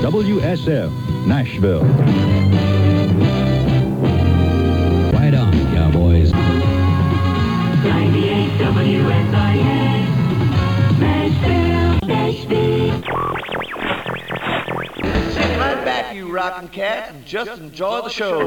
WSF, Nashville. Right on, cowboys. 98 WSIS, Nashville. Sit right back, you rockin' cat, and just enjoy the show.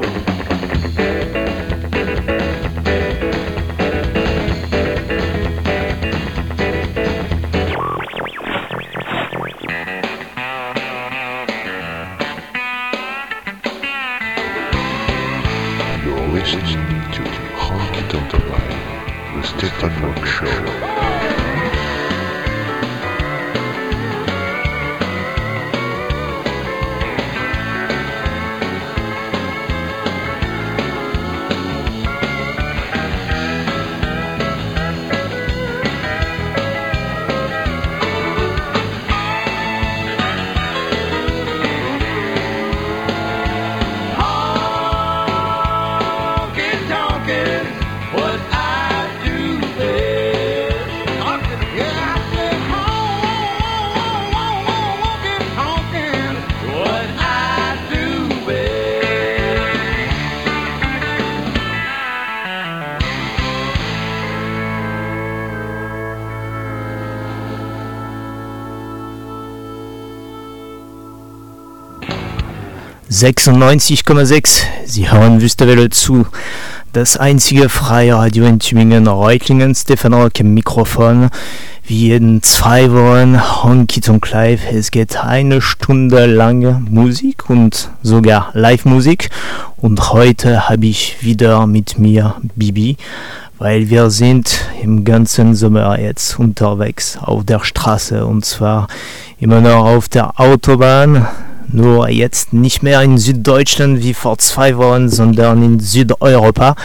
You're listening to Honky Tonk Live, the Stefan Rock Show. ...96,6, Sie hören Wüstewelle zu. Das einzige freie Radio in Tübingen, Reutlingen, Stefan Rock im Mikrofon. Wie jeden 2 Wochen Honky Tonk Live. Es geht 1 Stunde lang Musik und sogar Live-Musik. Und heute habe ich wieder mit mir Bibi, weil wir sind im ganzen Sommer jetzt unterwegs auf der Straße und zwar immer noch auf der Autobahn. Nur jetzt nicht mehr in Süddeutschland wie vor 2 Wochen, sondern in Südeuropa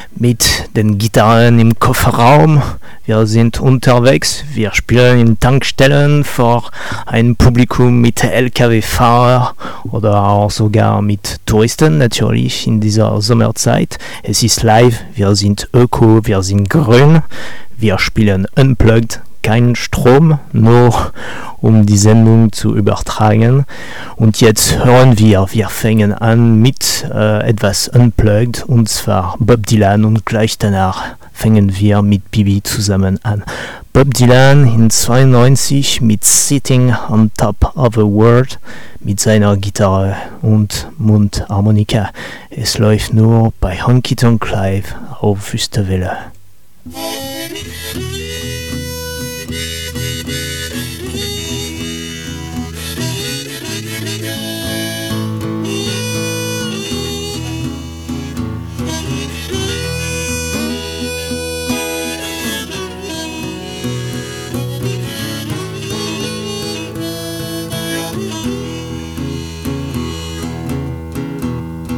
mit den Gitarren im Kofferraum. Wir sind unterwegs, wir spielen in Tankstellen vor einem Publikum mit LKW-Fahrer oder auch sogar mit Touristen natürlich in dieser Sommerzeit. Es ist live, wir sind öko, wir sind grün, wir spielen unplugged. Kein Strom, nur um die Sendung zu übertragen. Und jetzt hören wir fangen an mit etwas Unplugged, und zwar Bob Dylan, und gleich danach fangen wir mit Bibi zusammen an. Bob Dylan in 92 mit Sitting on Top of a World mit seiner Gitarre und Mundharmonika. Es läuft nur bei Honky Tonk Live auf Wüstewelle.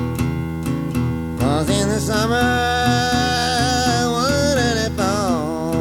In the summer, one and a fall,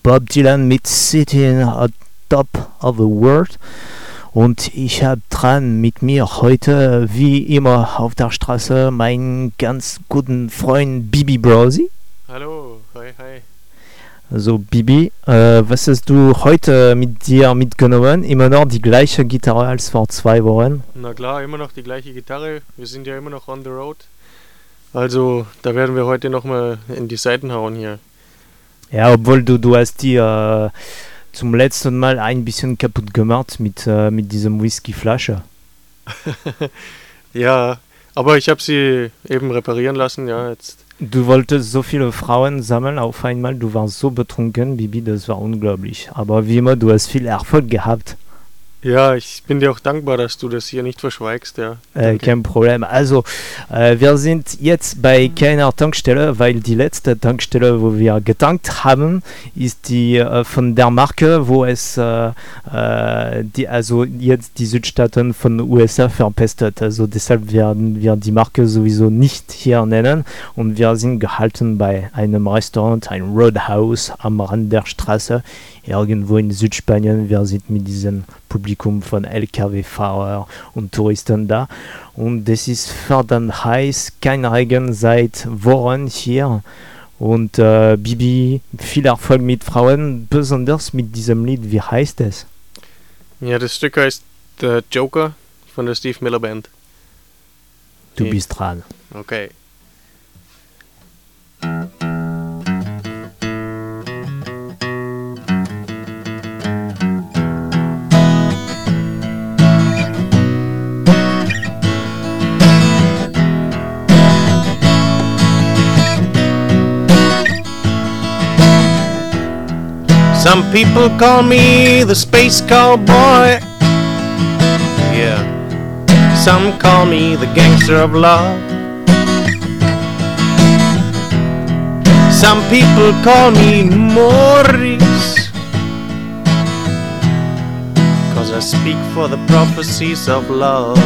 Bob Dylan mit Sitting at Top of the World. Und ich habe dran mit mir heute, wie immer auf der Straße, meinen ganz guten Freund Bibi Browsy. Hallo, hi. Also Bibi, was hast du heute mit dir mitgenommen? Immer noch die gleiche Gitarre als vor 2 Wochen? Na klar, immer noch die gleiche Gitarre. Wir sind ja immer noch on the road. Also, da werden wir heute nochmal in die Seiten hauen hier. Ja, obwohl du hast die zum letzten Mal ein bisschen kaputt gemacht mit diesem Whiskyflasche. Ja, aber ich habe sie eben reparieren lassen, ja, jetzt. Du wolltest so viele Frauen sammeln auf einmal, du warst so betrunken, Bibi, das war unglaublich. Aber wie immer, du hast viel Erfolg gehabt. Ja, ich bin dir auch dankbar, dass du das hier nicht verschweigst, ja. Kein Problem. Also, wir sind jetzt bei keiner Tankstelle, weil die letzte Tankstelle, wo wir getankt haben, ist die von der Marke, wo es also jetzt die Südstaaten von USA verpestet. Also deshalb werden wir die Marke sowieso nicht hier nennen und wir sind gehalten bei einem Restaurant, ein Roadhouse am Rand der Straße, irgendwo in Südspanien. Wir sind mit diesem Publikum von LKW-Fahrer und Touristen da und es ist verdammt heiß, kein Regen seit Wochen hier und Bibi, viel Erfolg mit Frauen, besonders mit diesem Lied. Wie heißt es? Ja, das Stück heißt The Joker von der Steve Miller Band. Du bist dran. Okay. Some people call me the space cowboy. Yeah. Some call me the gangster of love. Some people call me Maurice, 'cause I speak for the prophecies of love.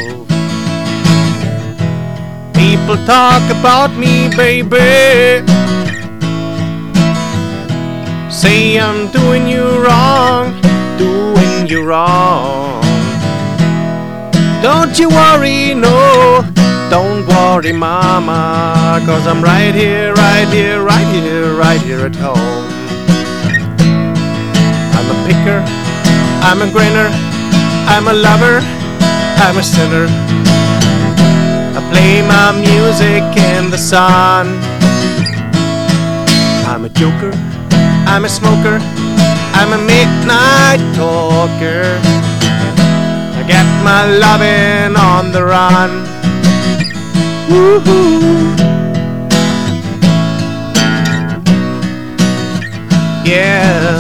People talk about me, baby, say I'm doing you wrong. Don't you worry, no, don't worry, mama, 'cause I'm right here at home. I'm a picker, I'm a grinner, I'm a lover, I'm a sinner. I play my music in the sun. I'm a joker, I'm a smoker, I'm a midnight talker. I get my lovin' on the run. Woo-hoo. Yeah.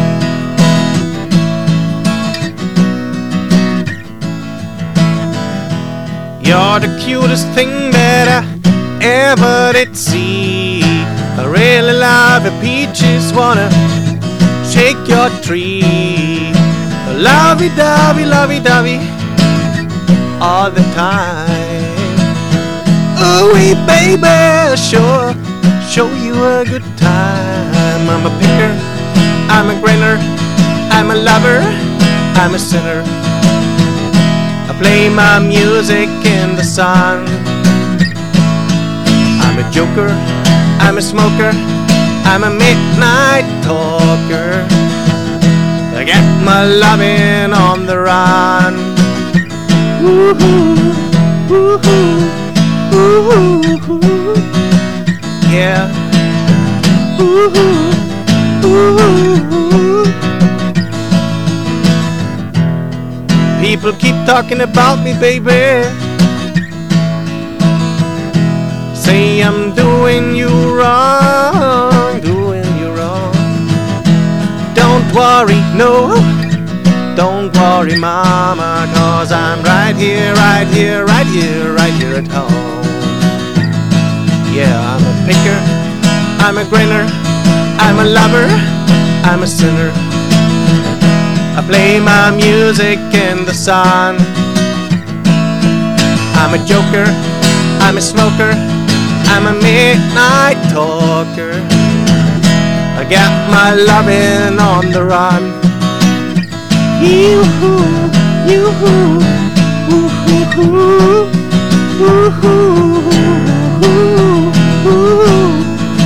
You're the cutest thing that I ever did see. I really love the peaches, wanna shake your tree. Lovey-dovey, all the time. Ooh-wee, baby, sure, show you a good time. I'm a picker, I'm a grinner, I'm a lover, I'm a sinner. I play my music in the sun. I'm a joker, I'm a smoker, I'm a midnight talker. I get my lovin' on the run. Woo-hoo, woo-hoo, woo-hoo, yeah. Woo-hoo, woo-hoo. People keep talking about me, baby, say I'm doing you wrong. Don't worry, no, don't worry, mama, 'cause I'm right here at home. Yeah, I'm a picker, I'm a grinner, I'm a lover, I'm a sinner. I play my music in the sun. I'm a joker, I'm a smoker, I'm a midnight talker. I got my loving on the run. Yoo-hoo, yoo-hoo, ooh-hoo-hoo, ooh-hoo, ooh-hoo,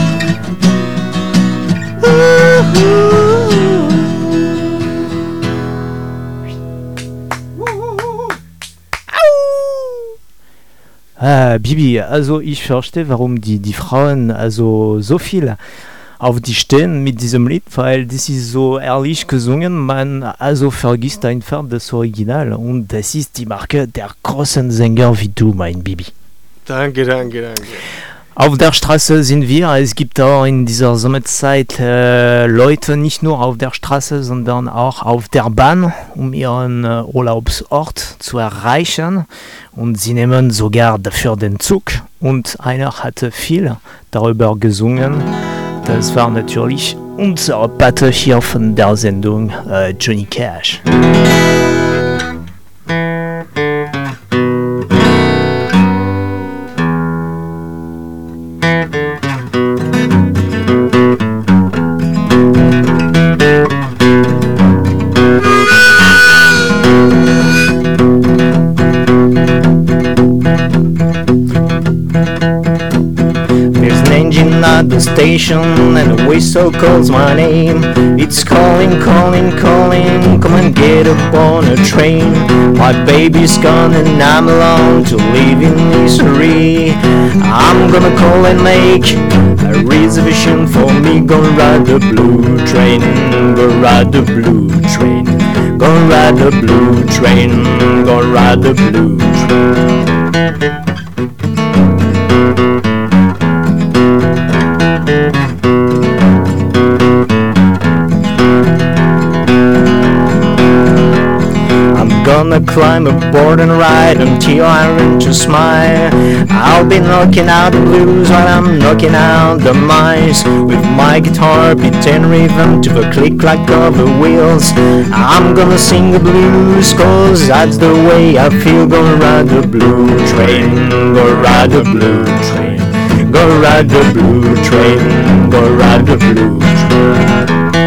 Bibi, also ich verstehe, warum die Frauen also so viel auf die stehen mit diesem Lied, weil das ist so ehrlich gesungen, man also vergisst einfach das Original und das ist die Marke der großen Sänger wie du, mein Bibi. Danke, danke, danke. Auf der Straße sind wir, es gibt auch in dieser Sommerzeit Leute nicht nur auf der Straße, sondern auch auf der Bahn, um ihren Urlaubsort zu erreichen und sie nehmen sogar dafür den Zug und einer hatte viel darüber gesungen, das war natürlich unser Pate hier von der Sendung, Johnny Cash. At the station and the whistle calls my name. It's calling, calling, calling, come and get up on a train. My baby's gone and I'm alone to live in misery. I'm gonna call and make a reservation for me. Gonna ride the blue train, gonna ride the blue train, gonna ride the blue train, gonna ride the blue train. Gonna climb aboard and ride until I learn to smile. I'll be knocking out the blues while I'm knocking out the mice. With my guitar beating rhythm to the click-clack of the wheels. I'm gonna sing the blues cause that's the way I feel. Gonna ride the blue train, gonna ride the blue train, gonna ride the blue train, gonna ride the blue train.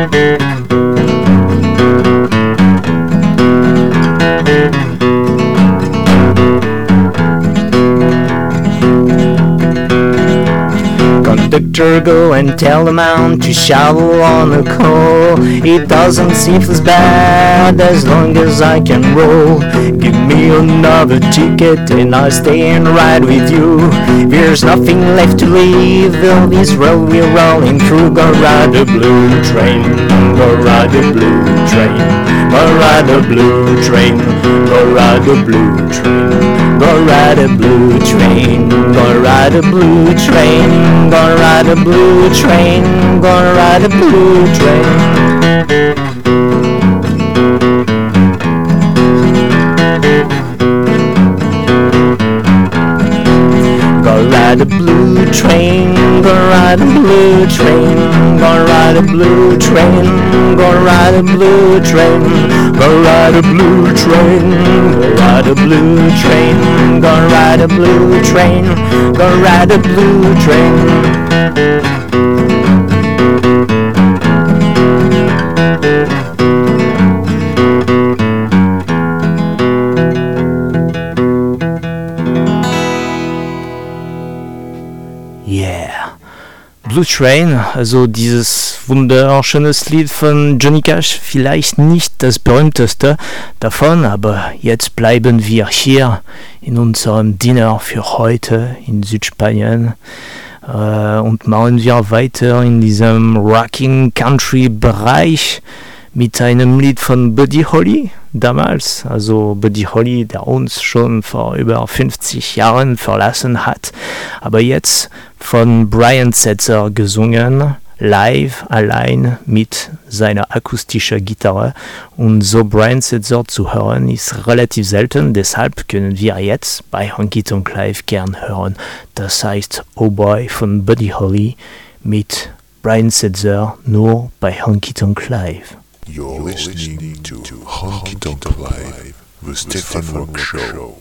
Conductor, go and tell the man to shovel on the coal. It doesn't seem as bad as long as I can roll. Give me another ticket and I'll stay and ride with you. There's nothing left to leave, all this road we're rolling through. Go ride the blue train, go ride the blue train, go ride the blue train, go ride the blue train. Go ride a blue train, go ride a blue train, go ride a blue train, go ride a blue train. Go ride a blue train, go ride a blue train, go ride a blue train, go ride a blue train, go ride a blue train, go ride a blue train, go ride a blue train, go ride a blue train. Blue Train, also dieses wunderschönes Lied von Johnny Cash, vielleicht nicht das berühmteste davon, aber jetzt bleiben wir hier in unserem Dinner für heute in Südspanien und machen wir weiter in diesem Rocking Country Bereich mit einem Lied von Buddy Holly damals, also Buddy Holly, der uns schon vor über 50 Jahren verlassen hat, aber jetzt von Brian Setzer gesungen, live, allein mit seiner akustischen Gitarre. Und so Brian Setzer zu hören ist relativ selten, deshalb können wir jetzt bei Honky Tonk Live gern hören. Das heißt Oh Boy von Buddy Holly mit Brian Setzer nur bei Honky Tonk Live. You're listening to Honky Tonk Live, the Stefan Rock Show.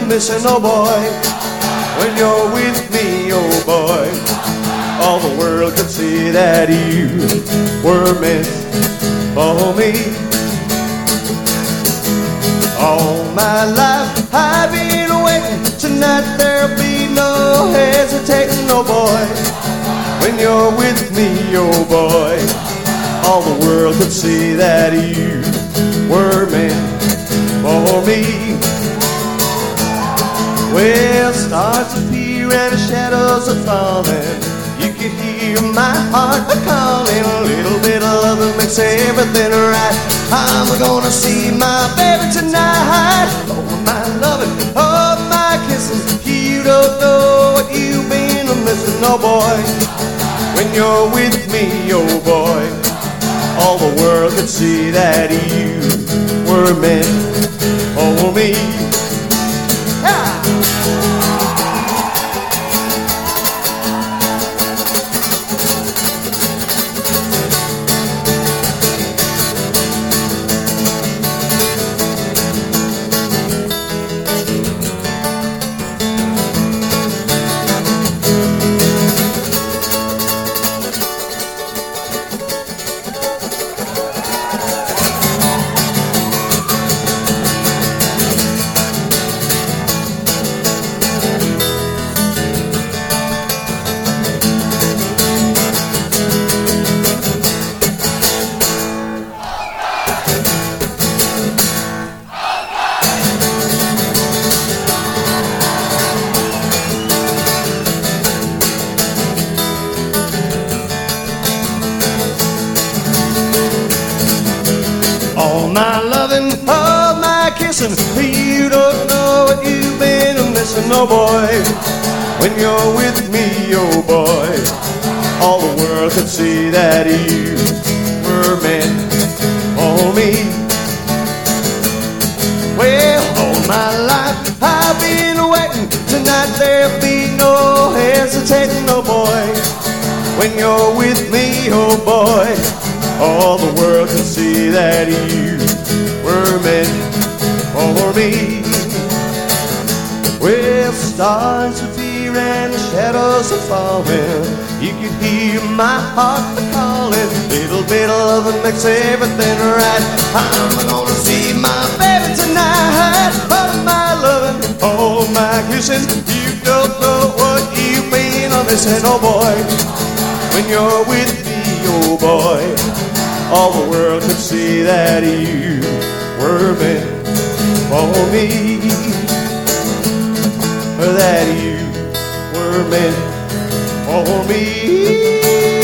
missing, oh boy. When you're with me, oh boy, all the world could see that you were meant for me. All my life I've been waiting. Tonight there'll be no hesitating, oh boy. When you're with me, oh boy, all the world could see that you were meant for me. Well, stars appear and the shadows are falling. You can hear my heart calling. A little bit of love that makes everything right. I'm gonna see my baby tonight. Oh, my loving, oh, my kissing. You don't know what you've been missing, oh boy. When you're with me, oh boy, all the world could see that you were meant for me. You don't know what you've been missing, oh boy. When you're with me, oh boy, all the world could see that you were meant for me. Well, all my life I've been waiting. Tonight there'll be no hesitating, oh boy. When you're with me, oh boy, all the world can see that you were meant for me. Well, stars appear and the shadows are falling. You can hear my heart calling. Little bit of love makes everything right. I'm gonna see my baby tonight. Oh, my loving, oh, my kissing. You don't know what you've been missing, oh boy. When you're with me, oh boy, all the world could see that you were meant for me, that you were meant for me.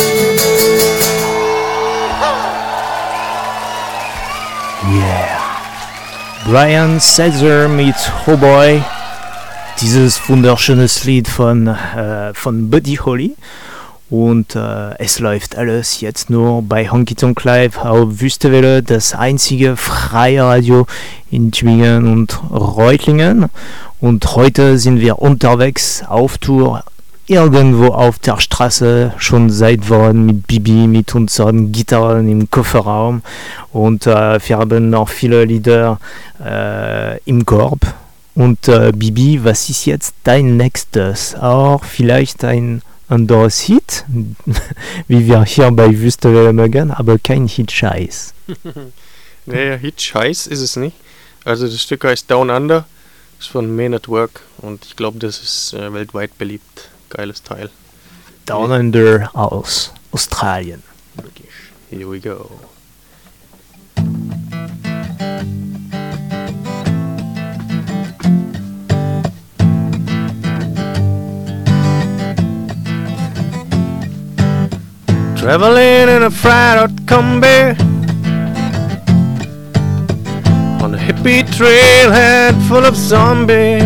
Yeah. Brian Setzer mit Oh Boy. Dieses wunderschönes Lied von Buddy Holly. Und es läuft alles jetzt nur bei Honky Tonk Live auf Wüstewelle, das einzige freie Radio in Tübingen und Reutlingen. Und heute sind wir unterwegs auf Tour, irgendwo auf der Straße, schon seit Wochen mit Bibi, mit unseren Gitarren im Kofferraum. Und wir haben noch viele Lieder im Korb. Und Bibi, was ist jetzt dein nächstes? Auch vielleicht ein anderes Hit, wie wir hier bei Wüstewelle mögen, aber kein Hit-Scheiß. Nee, Hit-Scheiß ist es nicht. Also das Stück heißt Down Under, ist von Men at Work und ich glaube, das ist weltweit beliebt. Geiles Teil. Down Under aus Australien. Wirklich. Here we go. Traveling in a fried out Kombi on a hippie trailhead full of zombies.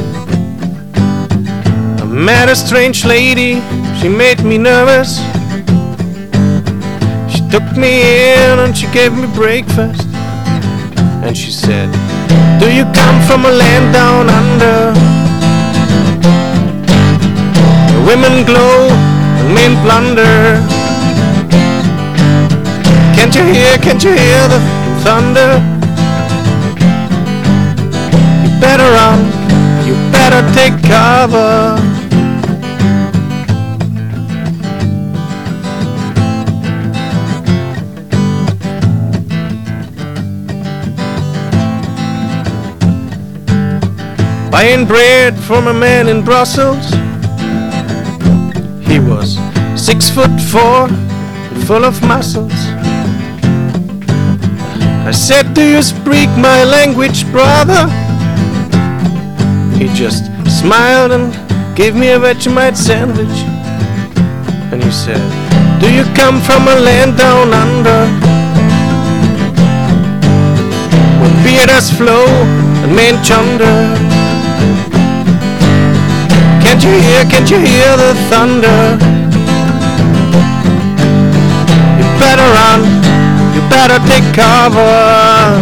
I met a strange lady, she made me nervous. She took me in and she gave me breakfast. And she said, do you come from a land down under? Where women glow and men plunder. Can't you hear the thunder? You better run, you better take cover. Buying bread from a man in Brussels. He was 6'4", full of muscles. I said, do you speak my language, brother? He just smiled and gave me a Vegemite sandwich. And he said, do you come from a land down under, where beer does flow and men chunder? Can't you hear the thunder? You better run, you better take cover.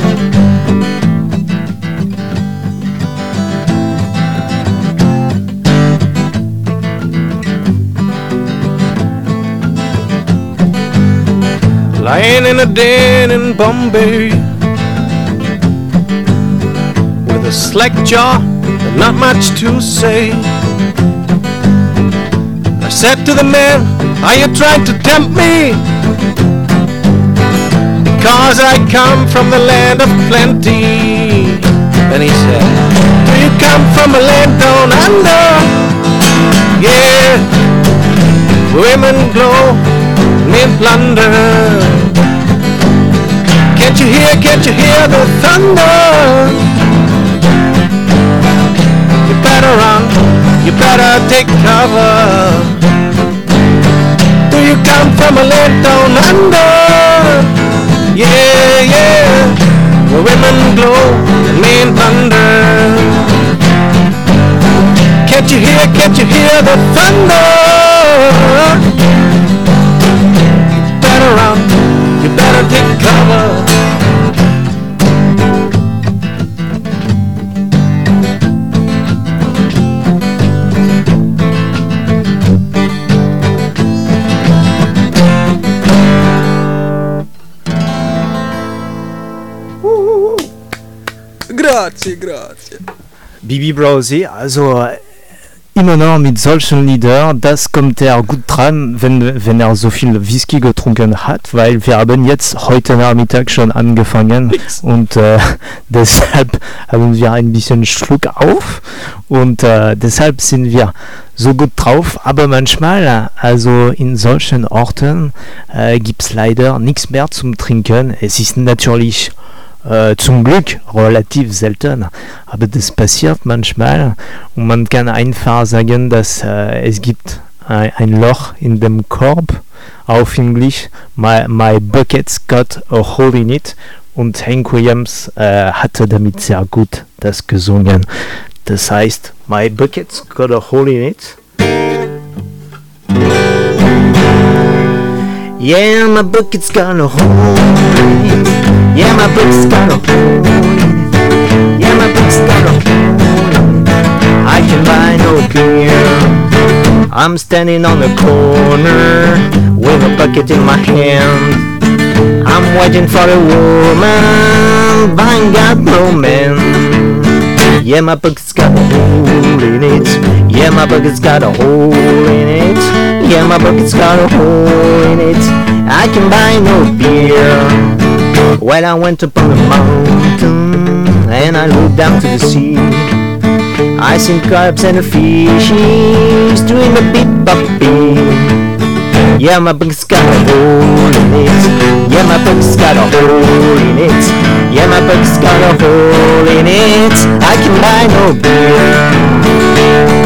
Lying in a den in Bombay, with a slack jaw and not much to say, I said to the man, are you trying to tempt me? Because I come from the land of plenty. And he said, do you come from a land down under? Yeah, women glow, men plunder. Can't you hear the thunder? You better run, you better take cover. Do you come from a land down under? Yeah, yeah, where women glow and men thunder. Can't you hear the thunder? You better run, you better take cover. Grazie. Bibi Browsy, also immer noch mit solchen Liedern, das kommt gut dran, wenn so viel Whisky getrunken hat, weil wir haben jetzt heute Nachmittag schon angefangen und deshalb haben wir ein bisschen Schluck auf und deshalb sind wir so gut drauf, aber manchmal, also in solchen Orten gibt es leider nichts mehr zum Trinken. Es ist natürlich zum Glück relativ selten, aber das passiert manchmal und man kann einfach sagen, dass es gibt ein Loch in dem Korb, auf Englisch, my bucket's got a hole in it, und Hank Williams hatte damit sehr gut das gesungen. Das heißt, my bucket's got a hole in it. Yeah, my bucket's got a hole in it. Yeah, my bucket's got a hole in it. Yeah, my bucket's got a hole in it. I can buy no beer. I'm standing on the corner with a bucket in my hand. I'm waiting for a woman, but I ain't got no man. Yeah, my bucket's got a hole in it. Yeah, my bucket's got a hole in it. Yeah, my bucket's got a hole in it. I can buy no beer. Well, I went up on the mountain and I looked down to the sea. I seen crabs and the fishes doing the beep-bop-beep. Yeah, my bucket's got a hole in it. Yeah, my bucket's got a hole in it. Yeah, my bucket's got a hole in it. I can buy no beer.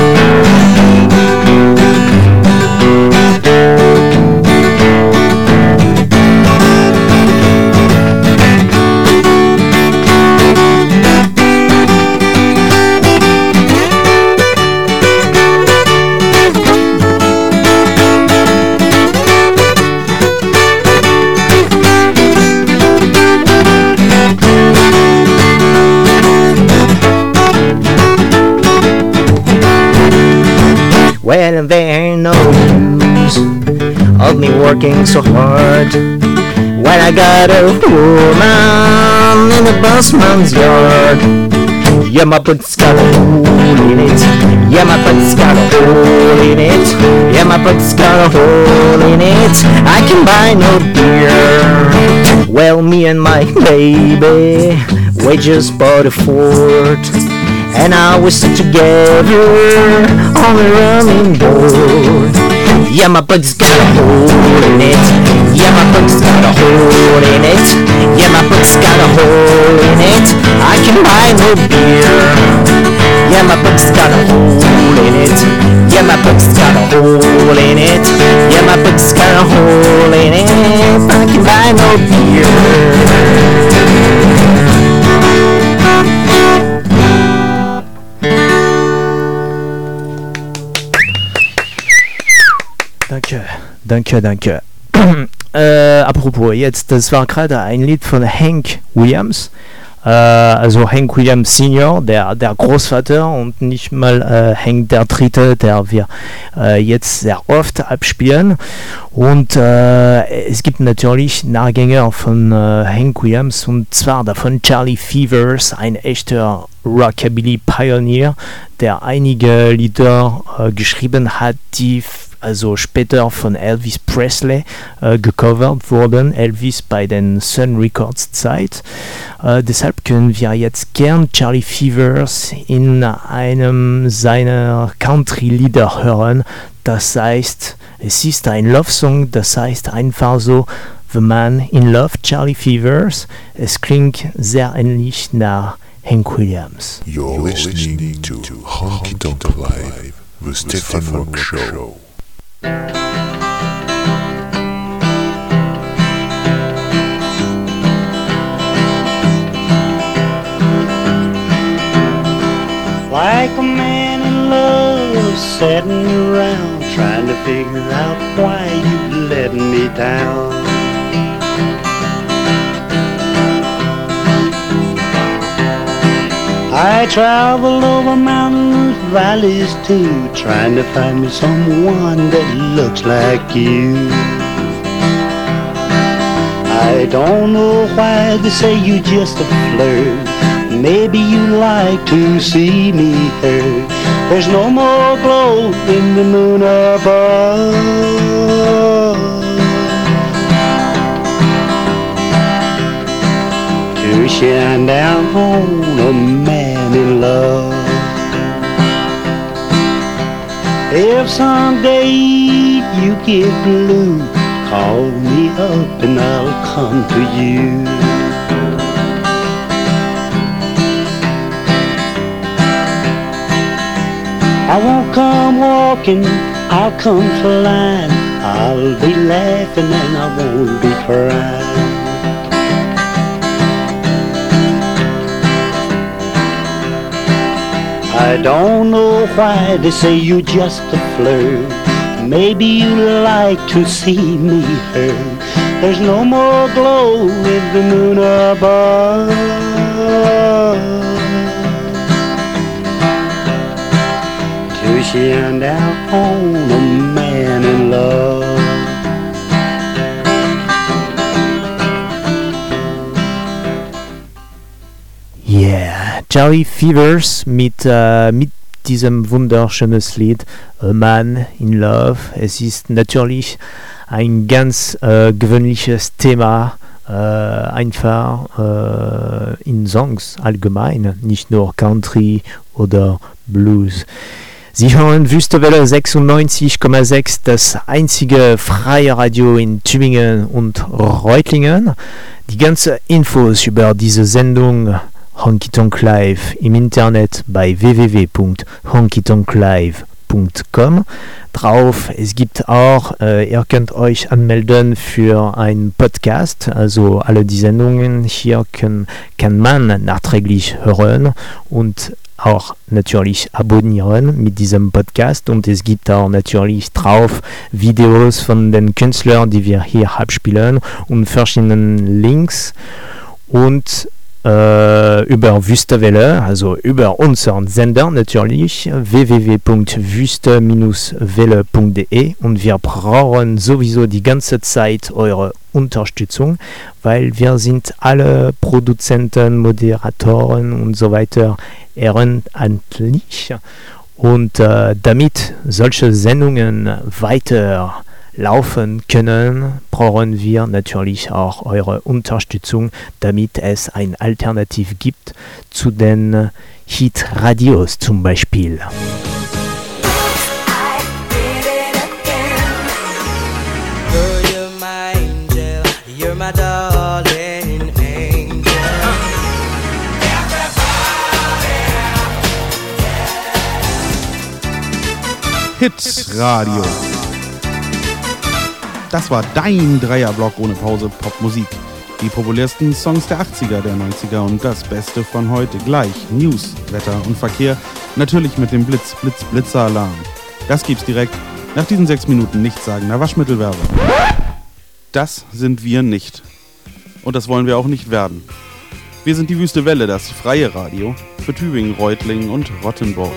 Well, there ain't no use of me working so hard when I got a woman in the busman's yard. Yeah, my butt's got a hole in it. Yeah, my butt's got a hole in it. Yeah, my butt's got a hole in it. I can buy no beer. Well, me and my baby, we just bought a Ford, and now we're stuck together on a running board. Yeah, my butt's got a hole in it. Yeah, my butt's got a hole in it. Yeah, my butt's got a hole in it. I can buy no beer. Yeah, my butt's got a hole in it. Yeah, my butt's got a hole in it. Yeah, my butt's got a hole in it. I can buy no beer. Danke. Apropos, jetzt, das war gerade ein Lied von Hank Williams. Also Hank Williams Senior, der Großvater, und nicht mal Hank der Dritte, der wir jetzt sehr oft abspielen. Und es gibt natürlich Nachgänger von Hank Williams, und zwar davon Charlie Fevers, ein echter Rockabilly-Pionier, der einige Lieder geschrieben hat, die also später von Elvis Presley gecovert wurden, Elvis bei den Sun Records Zeit. Deshalb können wir jetzt gern Charlie Fevers in einem seiner Country-Lieder hören. Das heißt, es ist ein Love-Song, das heißt einfach so The Man in Love, Charlie Fevers. Es klingt sehr ähnlich nach Hank Williams. You're listening to Honky Tonk Live, the Stefan Rock Show. Like a man in love, sitting around trying to figure out why you let me down. I travel over mountains, valleys too, trying to find me someone that looks like you. I don't know why they say you just a flirt. Maybe you like to see me hurt. There's no more glow in the moon above to shine down on a man in love. If someday you get blue, call me up and I'll come to you. I won't come walking, I'll come flying. I'll be laughing and I won't be crying. I don't know why they say you're just a flirt. Maybe you like to see me hurt. There's no more glow with the moon above to shine down on a man in love. Yeah, Charlie Fevers mit diesem wunderschönen Lied A Man in Love. Es ist natürlich ein ganz gewöhnliches Thema, einfach in Songs allgemein, nicht nur Country oder Blues. Sie hören Wüstewelle 96,6, das einzige freie Radio in Tübingen und Reutlingen. Die ganzen Infos über diese Sendung Honky Tonk Live im Internet bei www.honkytonklive.com. Drauf, es gibt auch, ihr könnt euch anmelden für einen Podcast, also alle die Sendungen hier kann man nachträglich hören und auch natürlich abonnieren mit diesem Podcast, und es gibt auch natürlich drauf Videos von den Künstlern, die wir hier abspielen, und verschiedenen Links. Und über Wüstewelle, also über unseren Sender natürlich, www.wüste-welle.de, und wir brauchen sowieso die ganze Zeit eure Unterstützung, weil wir sind alle Produzenten, Moderatoren und so weiter ehrenamtlich, und damit solche Sendungen weiter laufen können, brauchen wir natürlich auch eure Unterstützung, damit es ein Alternativ gibt zu den Hit-Radios zum Beispiel. Hits Radio. Das war dein Dreierblock ohne Pause Popmusik. Die populärsten Songs der 80er, der 90er und das Beste von heute. Gleich News, Wetter und Verkehr. Natürlich mit dem Blitzer-Alarm. Das gibt's direkt nach diesen 6 Minuten nichtssagender Waschmittelwerbung. Das sind wir nicht. Und das wollen wir auch nicht werden. Wir sind die Wüste Welle, das freie Radio für Tübingen, Reutlingen und Rottenburg.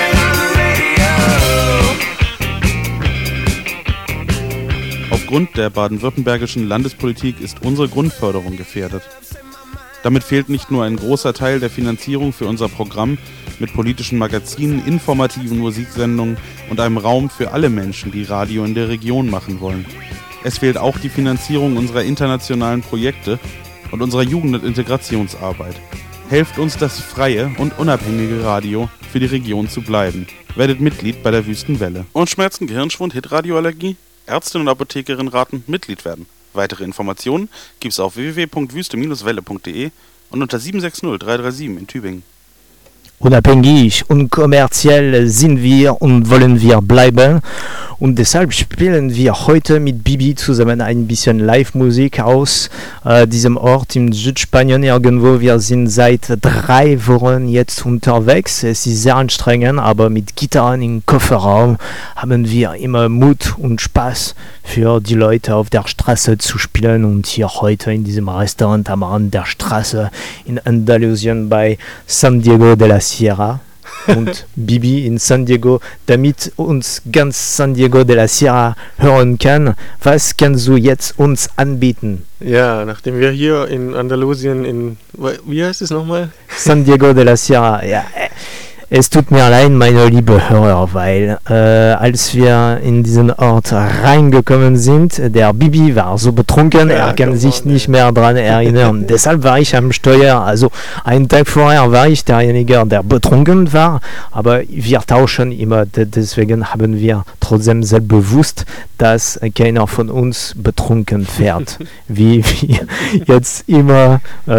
Aufgrund der baden-württembergischen Landespolitik ist unsere Grundförderung gefährdet. Damit fehlt nicht nur ein großer Teil der Finanzierung für unser Programm mit politischen Magazinen, informativen Musiksendungen und einem Raum für alle Menschen, die Radio in der Region machen wollen. Es fehlt auch die Finanzierung unserer internationalen Projekte und unserer Jugend- und Integrationsarbeit. Helft uns, das freie und unabhängige Radio für die Region zu bleiben. Werdet Mitglied bei der Wüstenwelle. Und Schmerzen, Gehirnschwund, Hitradioallergie? Ärztin und Apothekerin raten, Mitglied werden. Weitere Informationen gibt's auf www.wüste-welle.de und unter 760 337 in Tübingen. Unabhängig und kommerziell sind wir und wollen wir bleiben, und deshalb spielen wir heute mit Bibi zusammen ein bisschen Live-Musik aus diesem Ort in Südspanien irgendwo. Wir sind seit 3 Wochen jetzt unterwegs. Es ist sehr anstrengend, aber mit Gitarren im Kofferraum haben wir immer Mut und Spaß für die Leute auf der Straße zu spielen, und hier heute in diesem Restaurant am Rand der Straße in Andalusien bei San Diego de la Sierra. Und Bibi in San Diego, damit uns ganz San Diego de la Sierra hören kann. Was kannst du jetzt uns anbieten? Ja, nachdem wir hier in Andalusien wie heißt es nochmal? San Diego de la Sierra, ja. Es tut mir leid, meine liebe Hörer, weil als wir in diesen Ort reingekommen sind, der Bibi war so betrunken, er kann sich nicht mehr daran erinnern. Deshalb war ich am Steuer, also einen Tag vorher war ich derjenige, der betrunken war, aber wir tauschen immer, deswegen haben wir trotzdem selbstbewusst, dass keiner von uns betrunken fährt, wie wir jetzt immer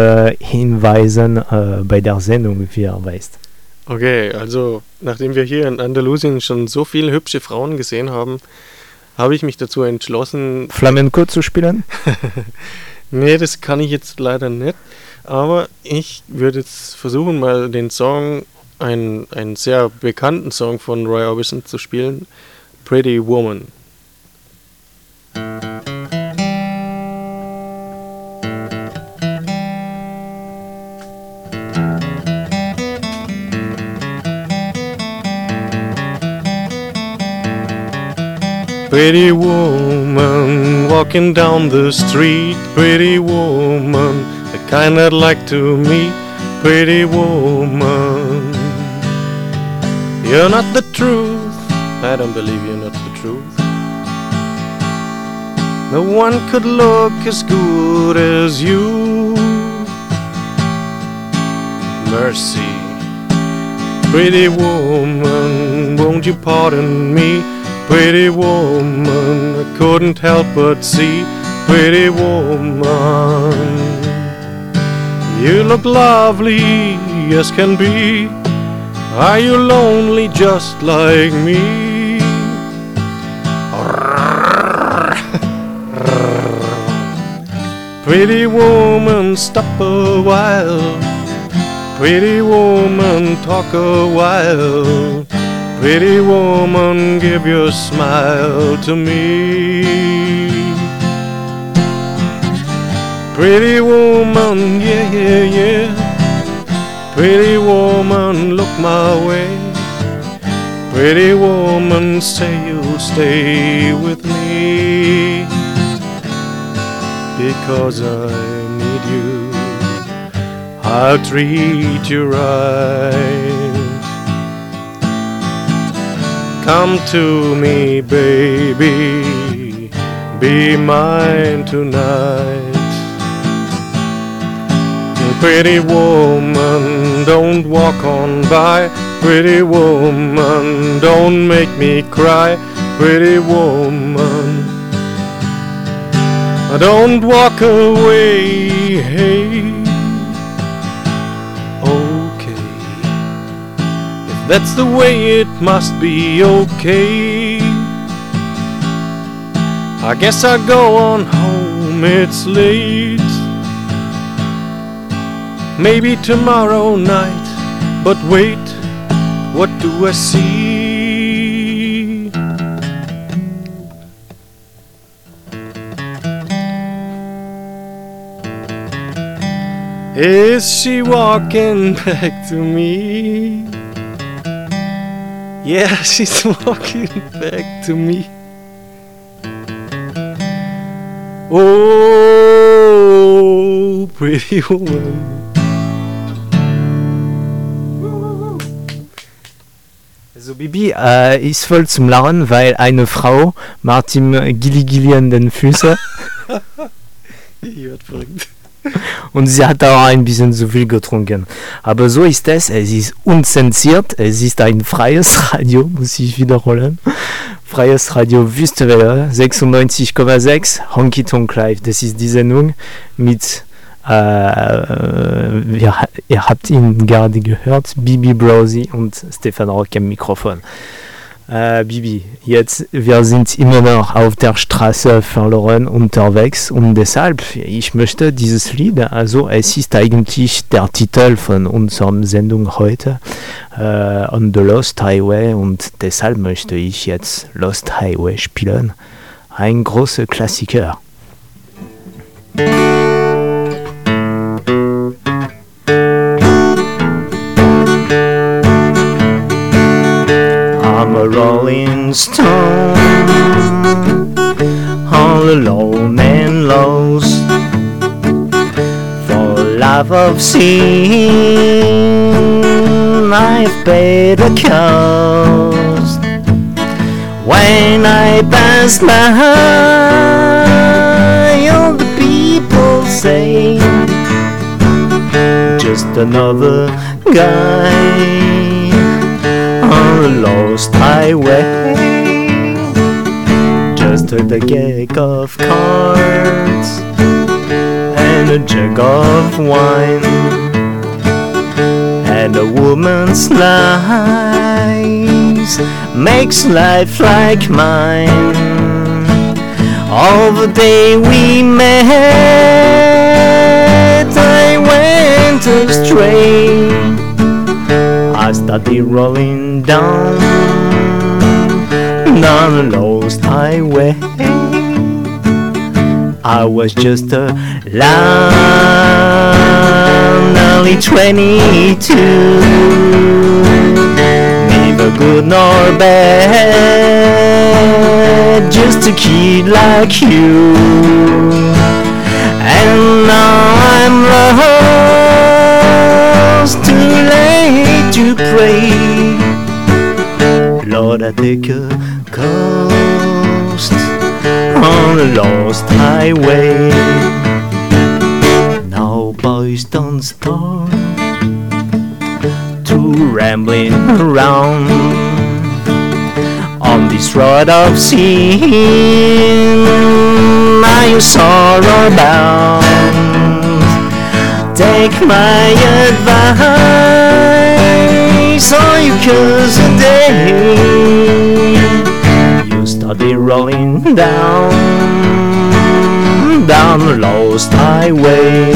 hinweisen bei der Sendung, wie ihr weißt. Okay, also nachdem wir hier in Andalusien schon so viele hübsche Frauen gesehen haben, habe ich mich dazu entschlossen... Flamenco zu spielen? Nee, das kann ich jetzt leider nicht, aber ich würde jetzt versuchen, mal den Song, einen sehr bekannten Song von Roy Orbison zu spielen, Pretty Woman. Pretty woman walking down the street, pretty woman, the kind I'd like to meet, pretty woman. You're not the truth, I don't believe you're not the truth. No one could look as good as you. Mercy, pretty woman, won't you pardon me? Pretty woman, I couldn't help but see. Pretty woman, you look lovely as can be. Are you lonely just like me? Pretty woman, stop a while. Pretty woman, talk a while. Pretty woman, give your smile to me. Pretty woman, yeah, yeah, yeah. Pretty woman, look my way. Pretty woman, say you'll stay with me, because I need you. I'll treat you right. Come to me, baby, be mine tonight. Pretty woman, don't walk on by. Pretty woman, don't make me cry. Pretty woman, don't walk away. Hey. Okay, if that's the way it must be, okay. I guess I'll go on home, it's late. Maybe tomorrow night, but wait, what do I see? Is she walking back to me? Yeah, she's walking back to me. Oh, pretty woman. Also Bibi ist voll zum Lachen, weil eine Frau macht ihm Gilli an den Füßen. Und sie hat auch ein bisschen zu viel getrunken. Aber so ist es ist unzensiert, es ist ein freies Radio, muss ich wiederholen. Freies Radio Wüstewelle 96,6 Honky Tonk Live. Das ist die Sendung mit ihr habt ihn gerade gehört, Bibi Browsy und Stefan Rock am Mikrofon. Bibi, jetzt, wir sind immer noch auf der Straße verloren unterwegs und deshalb, ich möchte dieses Lied, also es ist eigentlich der Titel von unserer Sendung heute, On the Lost Highway, und deshalb möchte ich jetzt Lost Highway spielen. Ein großer Klassiker. I'm a rolling stone, all alone and lost, for love of sin I've paid a cost. When I pass by, all the people say, just another guy on a lost highway. Just heard a gag of cards and a jug of wine, and a woman's lies makes life like mine. All the day we met, I went astray. I started rolling down a lost highway. I was just a lad, only 22, neither good nor bad, just a kid like you. And now I'm lost, too late to pray. Lord, I take a coast on a lost highway. Now boys don't start to rambling around on this road of sin. I'm sorrow bound. Take my advice, or you curse a day. You started rolling down the lost highway.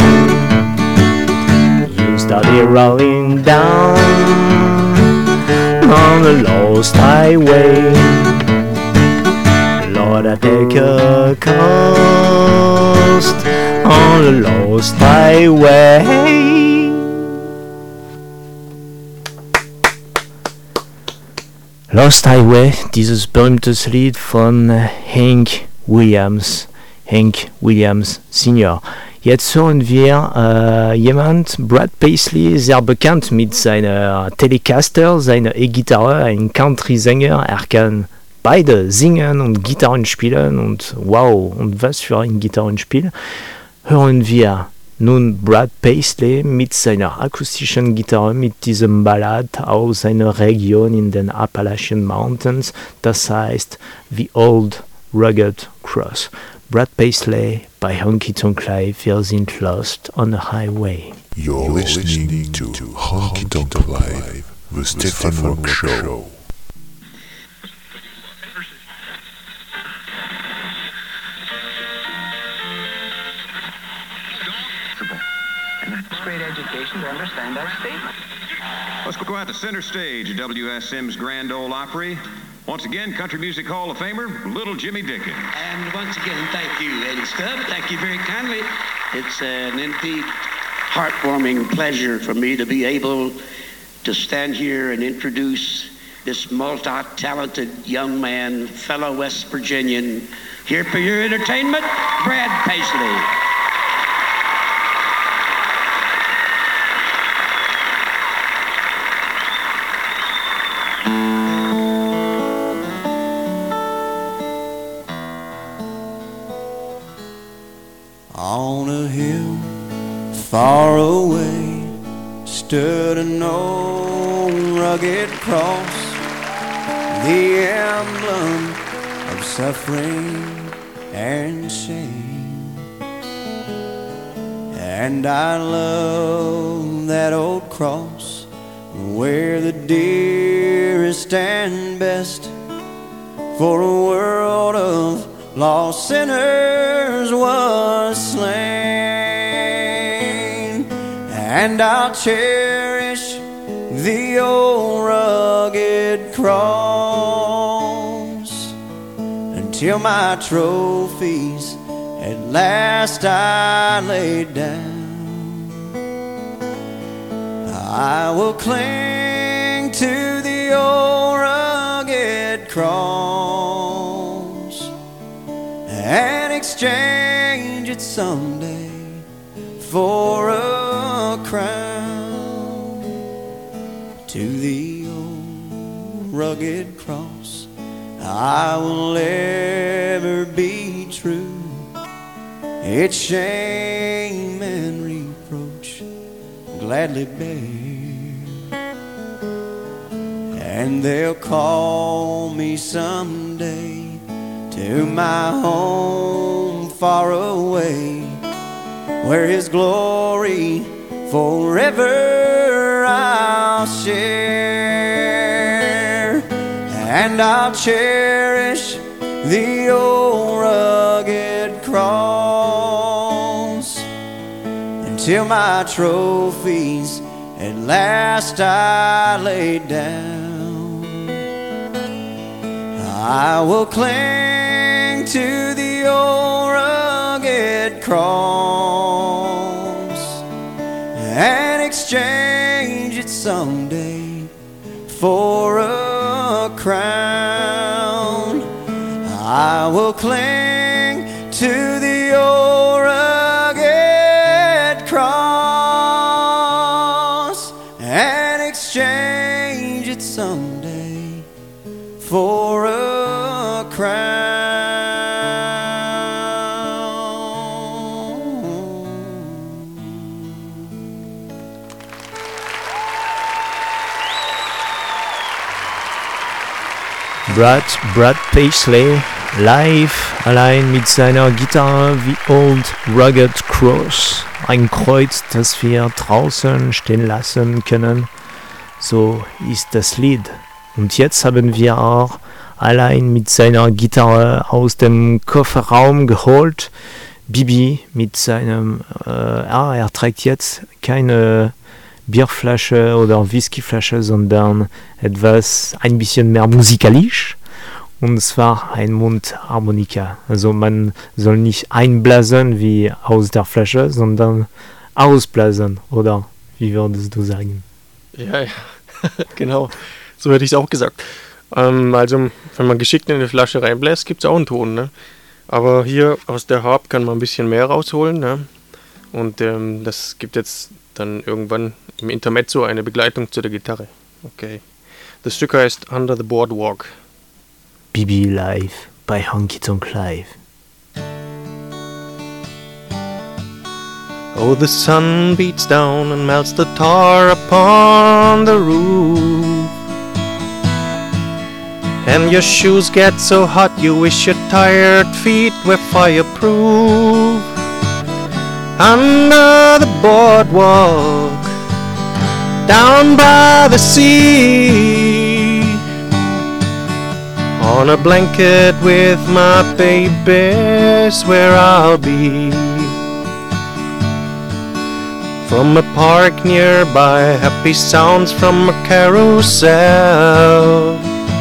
You started rolling down on the lost highway. Lord, I take a coast on the lost highway. Lost Highway, dieses berühmtes Lied von Hank Williams Sr. Jetzt hören wir Brad Paisley, sehr bekannt mit seiner Telecaster, seiner E-Gitarre, ein Country-Sänger. Er kann beide singen und Gitarren spielen und wow, und was für ein Gitarrenspiel. Hören wir nun Brad Paisley mit seiner akustischen Gitarre, mit diesem Ballad aus einer Region in den Appalachian Mountains, das heißt The Old Rugged Cross. Brad Paisley bei Honky Tonk Live, wir sind lost on the highway. You're listening to Honky Tonk Live, the Stefan Rock Show. Great education to understand our statement. Let's go out to center stage at WSM's Grand Ole Opry. Once again, Country Music Hall of Famer, Little Jimmy Dickens. And once again, thank you, Eddie Stubb. Thank you very kindly. It's an indeed heartwarming pleasure for me to be able to stand here and introduce this multi-talented young man, fellow West Virginian, here for your entertainment, Brad Paisley. On a hill far away stood an old rugged cross, the emblem of suffering and shame. And I love that old cross where the dearest and best for a world of lost sinners was slain. And I'll cherish the old rugged cross until my trophies at last I lay down. I will cling to the old rugged cross and exchange it someday for a crown. To the old rugged cross I will ever be true. Its shame and reproach gladly bear, and they'll call me someday to my home far away, where His glory forever I'll share. And I'll cherish the old rugged cross until my trophies at last I lay down. I will cling to the old rugged cross and exchange it someday for a crown. I will cling to the old rugged cross and exchange it someday for a crown. Brad Paisley live allein mit seiner Gitarre The Old Rugged Cross, ein Kreuz, das wir draußen stehen lassen können. So ist das Lied. Und jetzt haben wir auch allein mit seiner Gitarre aus dem Kofferraum geholt Bibi mit seinem, er trägt jetzt keine Bierflasche oder Whiskyflasche, sondern etwas ein bisschen mehr musikalisch. Und zwar ein Mundharmonika. Also man soll nicht einblasen wie aus der Flasche, sondern ausblasen. Oder wie würdest du sagen? Ja, genau. So hätte ich es auch gesagt. Also, wenn man geschickt in eine Flasche reinbläst, gibt es auch einen Ton, ne? Aber hier aus der Harp kann man ein bisschen mehr rausholen, ne? Und das gibt jetzt dann irgendwann im Intermezzo eine Begleitung zu der Gitarre. Okay. Das Stück heißt Under the Boardwalk. Bibi live bei Honky Tonk Live. Oh, the sun beats down and melts the tar upon the roof. And your shoes get so hot you wish your tired feet were fireproof. Under the boardwalk, down by the sea, on a blanket with my baby's where I'll be. From a park nearby, happy sounds from a carousel.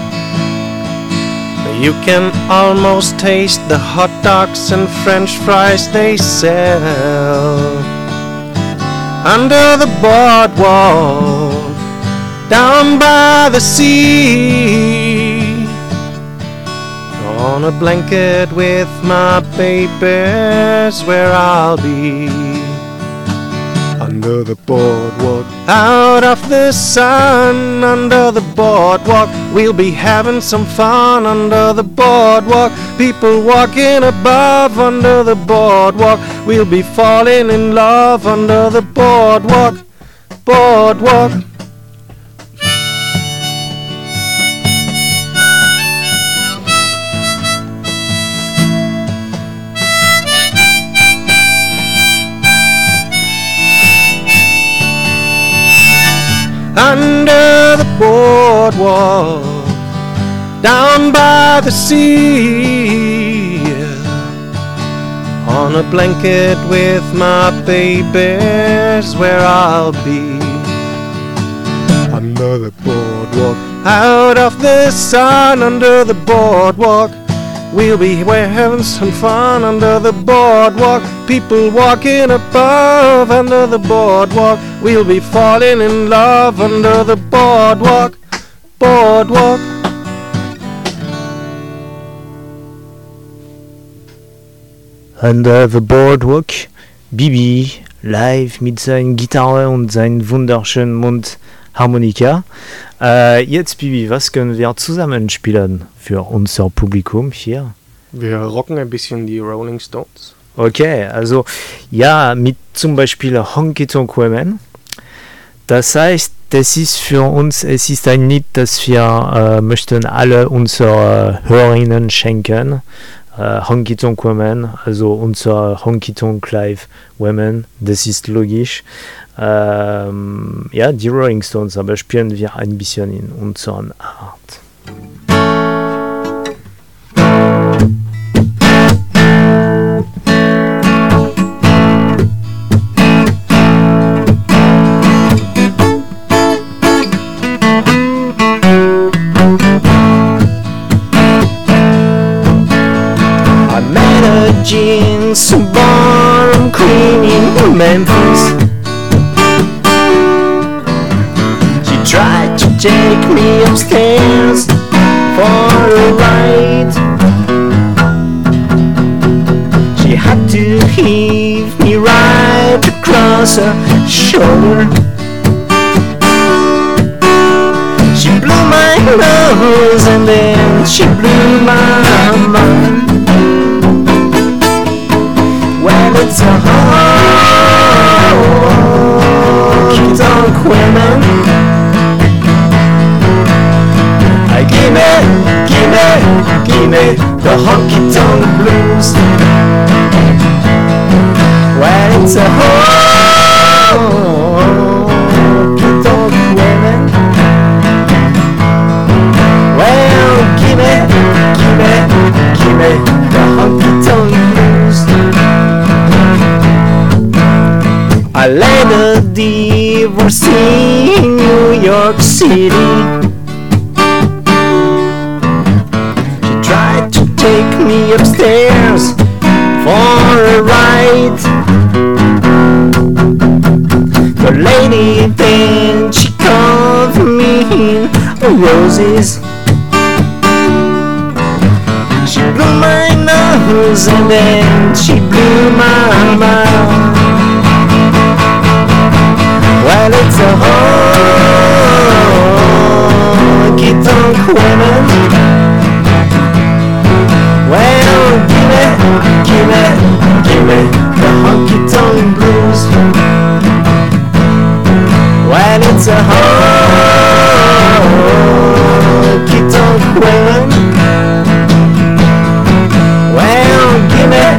You can almost taste the hot dogs and French fries they sell. Under the boardwalk, down by the sea, on a blanket with my baby's where I'll be. Under the boardwalk, out of the sun. Under the boardwalk, we'll be having some fun. Under the boardwalk, people walking above. Under the boardwalk, we'll be falling in love. Under the boardwalk, boardwalk. Under the boardwalk, down by the sea, on a blanket with my baby's where I'll be. Under the boardwalk, out of the sun. Under the boardwalk, we'll be having some fun. Under the boardwalk, people walking above. Under the boardwalk, we'll be falling in love. Under the boardwalk, boardwalk. Under the Boardwalk, Bibi live mit seiner Gitarre und seinem wunderschönen Mundharmonika. Jetzt, Bibi, was können wir zusammen spielen für unser Publikum hier? Wir rocken ein bisschen die Rolling Stones. Okay, also ja, mit zum Beispiel Honky Tonk Women. Das heißt, das ist für uns, es ist ein Lied, das wir möchten alle unsere Hörerinnen schenken. Honky Tonk Women, also unser Honky Tonk Live Women, das ist logisch. Ja, die Rolling Stones, aber spielen wir ein bisschen in unserer Art. Jeans, bar and queen in Memphis. She tried to take me upstairs for a ride. She had to heave me right across her shoulder. She blew my nose and then she blew my mind. Well, it's a honky tonk women. Give me the honky tonk blues. Well, it's a honky tonk women. Well, give me the honky tonk blues. I led a divorcee in New York City. She tried to take me upstairs for a ride. The lady then she called me in roses. blew my nose and then she blew my mind. Well, it's a honky-tonk women. Well, give me the honky-tonk blues. Well, it's a honky-tonk women. Well, give me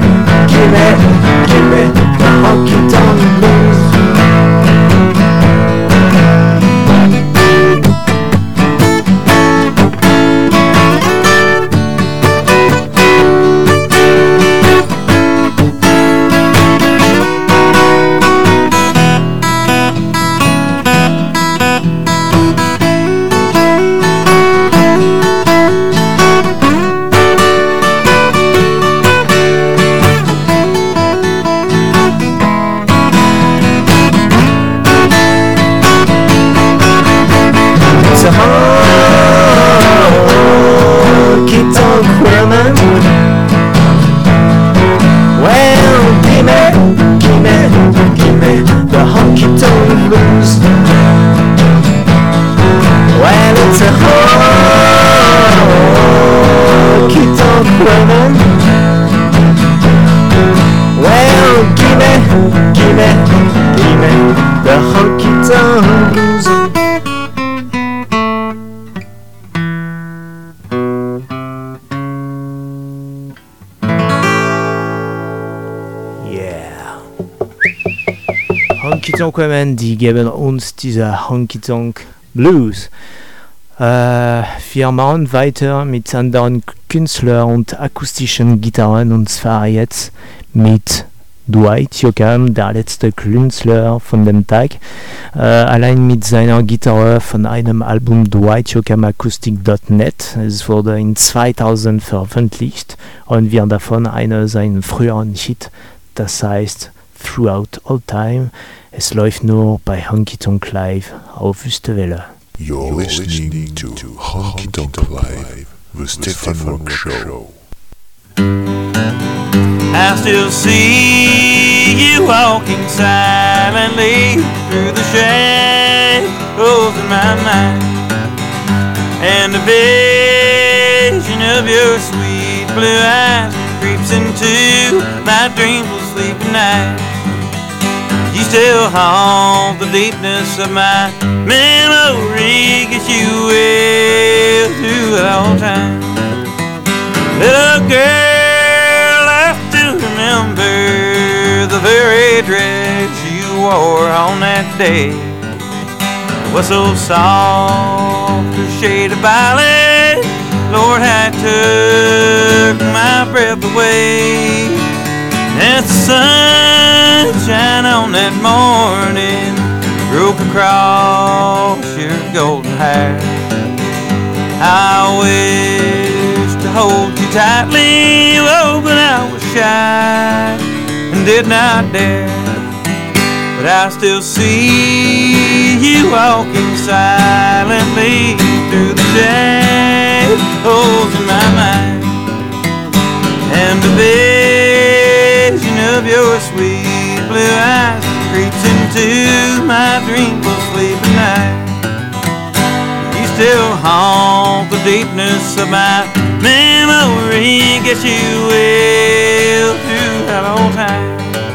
the honky-tonk blues. Honky-Tonk Women, die geben uns diese Honky-Tonk Blues. Wir machen weiter mit anderen Künstlern und akustischen Gitarren, und zwar jetzt mit Dwight Yoakam, der letzte Künstler von dem Tag, allein mit seiner Gitarre von einem Album Dwight Yoakam Acoustic.net. Es wurde in 2000 veröffentlicht und wir davon seinen früheren Hit, das heißt Throughout All Time. Es läuft nur bei Honky Tonk Live auf Wüstewelle. You're listening to Honky Tonk Live, the Stefan Rock Show. I still see you walking silently through the shadows in my mind, and a vision of your sweet blue eyes creeps into my dreams of sleeping night. You still haunt the deepness of my memory, guess you will through it all time. Little girl, I still remember the very dress you wore on that day. It was so soft, a shade of violet, Lord, how it took my breath away. And the sunshine on that morning broke across your golden hair. I wish to hold you tightly, oh, but I was shy and did not dare. But I still see you walking silently through the shadows in my mind, and the vision of your sweet blue eyes creeps into my dreams of sleeping night. You still haunt the deepness of my memory, guess you will through that old time.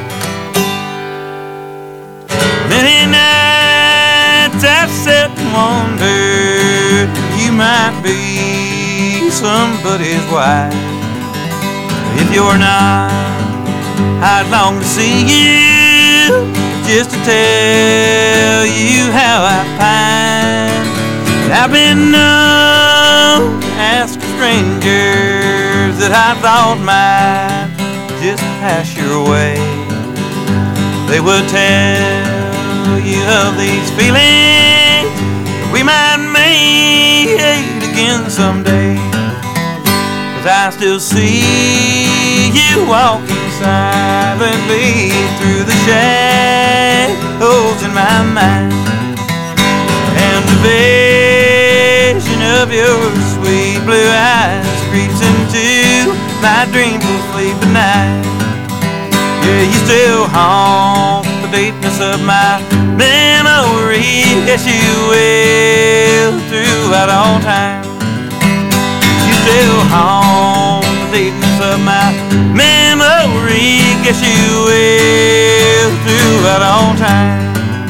Many nights I've sat and wondered you might be somebody's wife. If you're not, I'd long to see you, just to tell you how I pine. I've been known to ask strangers that I thought might just pass your way. They would tell you of these feelings that we might meet again someday. 'Cause I still see you walking silently through the shadows in my mind, and the vision of your sweet blue eyes creeps into my dreams will sleep at night. Yeah, you still haunt the deepness of my memory. Yes, you will throughout all time. You still haunt the deepness of my memory. Yes, you will throughout all time.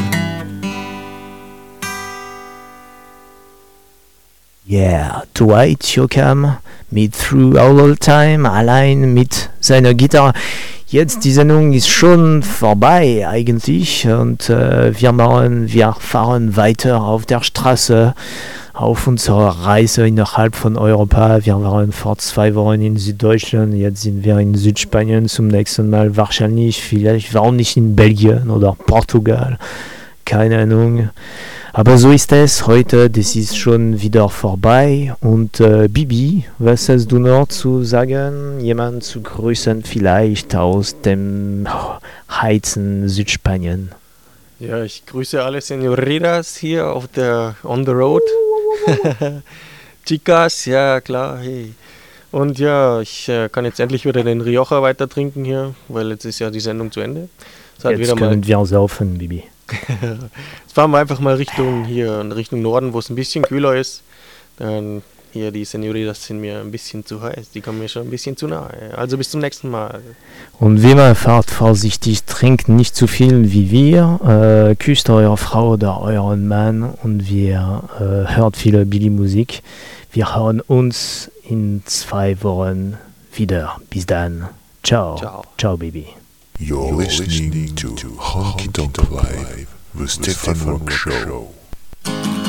Yeah, Dwight Yoakam mit Through All Time allein mit seiner Gitarre. Jetzt die Sendung ist schon vorbei eigentlich und wir fahren weiter auf der Straße auf unserer Reise innerhalb von Europa. Wir waren vor 2 Wochen in Süddeutschland, jetzt sind wir in Südspanien zum nächsten Mal wahrscheinlich, vielleicht warum nicht in Belgien oder Portugal, keine Ahnung. Aber so ist es heute, das ist schon wieder vorbei. Und Bibi, was hast du noch zu sagen? Jemand zu grüßen vielleicht aus dem heißen Südspanien? Ja, ich grüße alle Senoritas hier auf der On the Road. Chicas, ja klar, hey. Und ja, ich kann jetzt endlich wieder den Rioja weiter trinken hier, weil jetzt ist ja die Sendung zu Ende. Jetzt können wir saufen, Bibi. Jetzt fahren wir einfach mal Richtung Norden, wo es ein bisschen kühler ist. Dann hier die Senoritas sind mir ein bisschen zu heiß, die kommen mir schon ein bisschen zu nahe. Also bis zum nächsten Mal. Und wie immer, fahrt vorsichtig, trinkt nicht zu viel wie wir, küsst eure Frau oder euren Mann und wir hört viele Billy-Musik. Wir hören uns in 2 Wochen wieder. Bis dann. Ciao. Ciao. Ciao, Bibi. You're listening to Honky Tonk Live, the Stefan Rock Show.